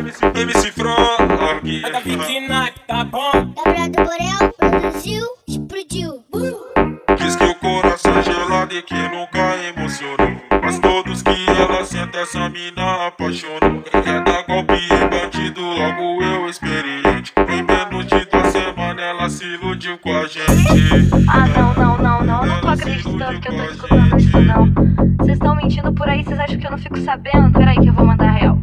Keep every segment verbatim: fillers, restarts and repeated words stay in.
M C Frog. É da Vitina, tá bom? Da Prado Borel, produziu, explodiu. Diz que o coração é gelado e que nunca emocionou, mas todos que ela senta essa mina apaixonou. É da golpe e bandido, logo eu experiente. Em menos de duas semanas ela se iludiu com a gente. Ah, não, não, não, não, não tô acreditando que eu tô escutando isso, não. Vocês estão mentindo por aí, vocês acham que eu não fico sabendo? Peraí que eu vou mandar real.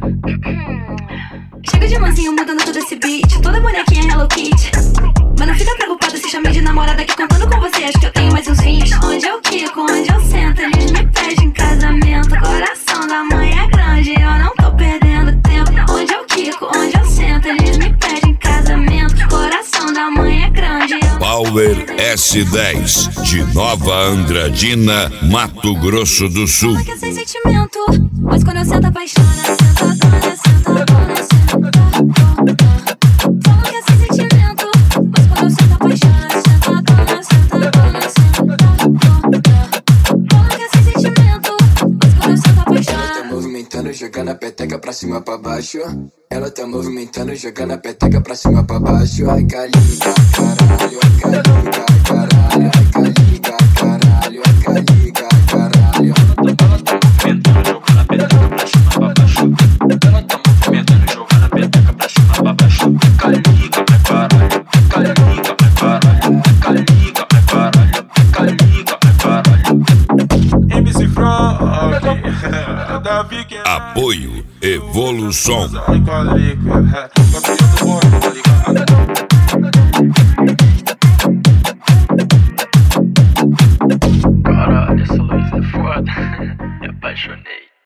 Chega de mansinho mudando todo esse beat, toda bonequinha Hello Kitty. Mas não fica preocupado se chamei de namorada que contando com você acho que eu tenho mais uns vinte. Onde eu quico, onde eu sento, eles me pedem casamento. Coração da mãe é grande, eu não tô perdendo tempo. Onde eu quico, onde eu sento, eles me pedem casamento. Coração da mãe é grande. Power S dez de Nova Andradina, Mato Grosso do Sul. Fala que é sem sentimento, mas quando eu sento apaixona, sentadona, sentadona, sentadona. Fala que é sem sentimento, mas quando eu sento apaixona, sentadona, sentadona, sentadona. Fala que é sem sentimento, mas quando eu sento apaixona. Ela tá movimentando, jogando a peteca pra cima pra baixo. Ela tá movimentando, jogando a peteca pra cima pra baixo. Ai, caliga, caralho, ai, caliga, caralho, ai, caliga, caralho, ai, caliga, caralho. Ela tá movimentando, jogando a peteca pra cima pra baixo. Ela tá movimentando, jogando a peteca pra cima pra baixo. Caliga, pra caralho, caliga, pra caralho, caliga, pra caralho, caliga, pra caralho. M C Frog. Da Vicky. Apoio Evolução. Ai, calica, campeão do mundo, tá ligado? Caralho, essa luz é foda. Me apaixonei.